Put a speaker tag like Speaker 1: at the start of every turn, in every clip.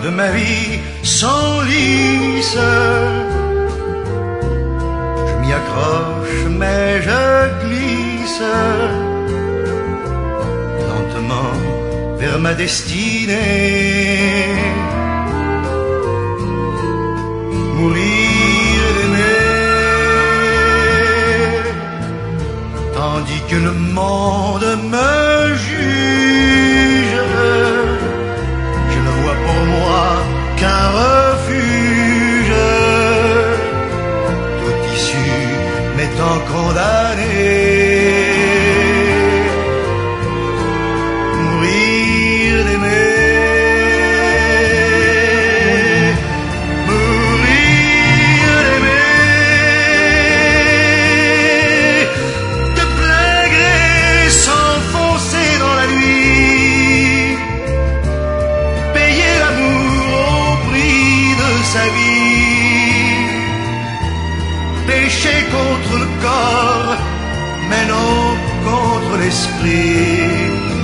Speaker 1: de ma vie s'enlise. Je m'y accroche mais je glisse lentement vers ma destinée. Mourir d'aimer, tandis que le monde me juge. Je ne vois pour moi qu'un refuge, tout issu m'étant condamné. Mourir d'aimer, sa vie, pécher contre le corps, mais non contre l'esprit.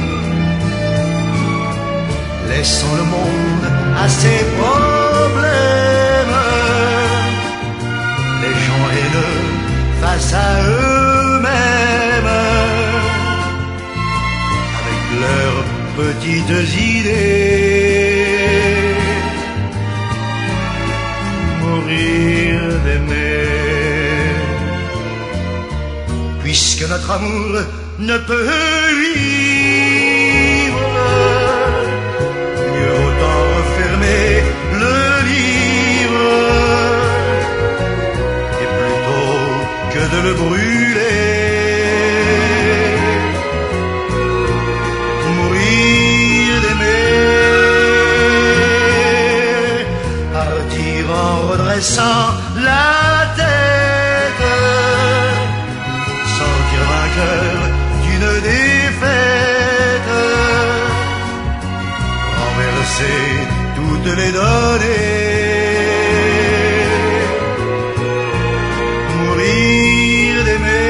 Speaker 1: Laissons le monde à ses problèmes, les gens haineux face à eux-mêmes, avec leurs petites idées. Mourir d'aimer, puisque notre amour ne peut vivre, mieux autant refermer le livre, et plutôt que de le brûler. Mourir d'aimer, en redressant la tête, sortir vainqueur d'une défaite, renverser toutes les données. Mourir d'aimer,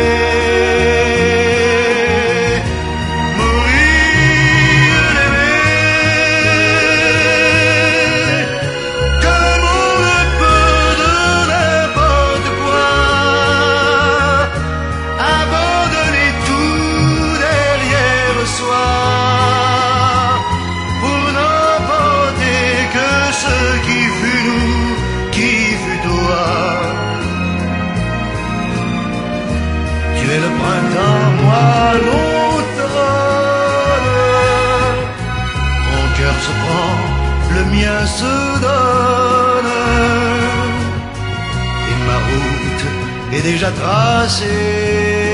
Speaker 1: tu es le printemps, moi l'automne. Mon cœur se prend, le mien se donne, et ma route est déjà tracée.